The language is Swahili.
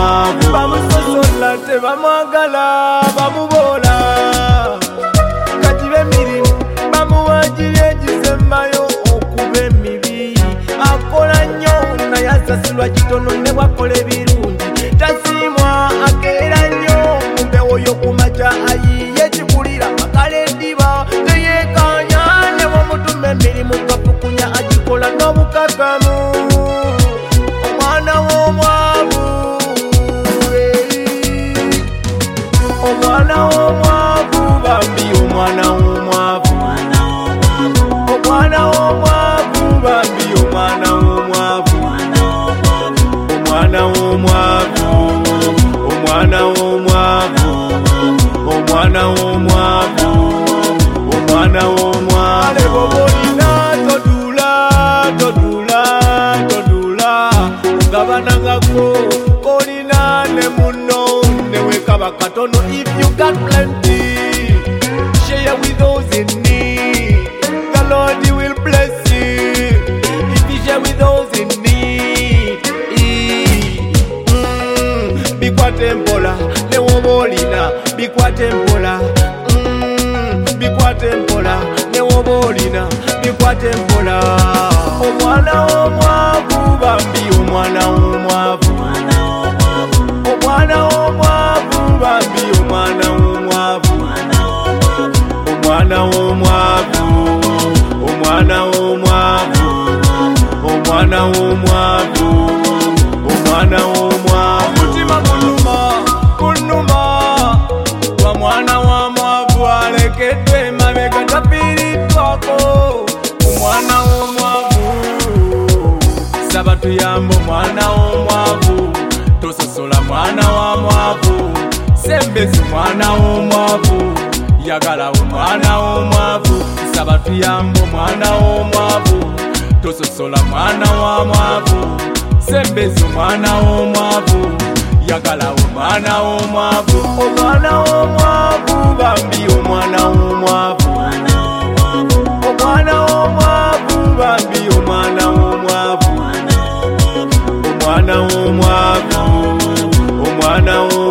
w'omwavu bamusosola tebamwagala bamubola kati b'emirimu bamuwagira egisembayo okuba emibi akola nnyo naye asasulwa kitono ne bwakola ebirungi tasiimwa akeera nnyo mumbewo y'okumakya ayiye kikulira makala eddiba teyeekanya ne bw'omutuma emirimu gafukunya agikola n'obukakamu omwana w'omwavu omwana w'omwavu bambi omwana w'omwavu omwana w'omwavu bambi omwana w'omwavu omwana w'omwavu omwana w'omwavu omwana w'omwavu omwana w'omwavu ale bobolina todula todula todula gabanangako olina ne muno newekaba katono if you got plenty share with those in need the Lord will bless you if you share with those in need bikwate mpola ne wobolina bikwate mpola bikwate mpola ne wobolina bikwate mpola omwana w'omwavu bambi omwana w'omwavu omwana w'omwavu bambi omwana w'omwavu omwana w'omwavu omwana w'omwavu omwana w'omwavu omwana w'omwavu mutima gunuma gunuma gwa mwana wa mwavu alekeddwe emabega tafiiriddwako omwana w'omwavu saba tuyamba omwana w'omwavu tososola mwana wa mwavu sembezi mwana w'omwavu yagala omwana w'omwavu saba tuyamba omwana w'omwavu tososola mwana wa mwavu sembezi omwana w'omwavu yagala omwana w'omwavu omwana w'omwavu bambi omwana w'omwavu omwana w'omwavu bambi omwana w'omwavu omwana w'omwavu omwana w'omwavu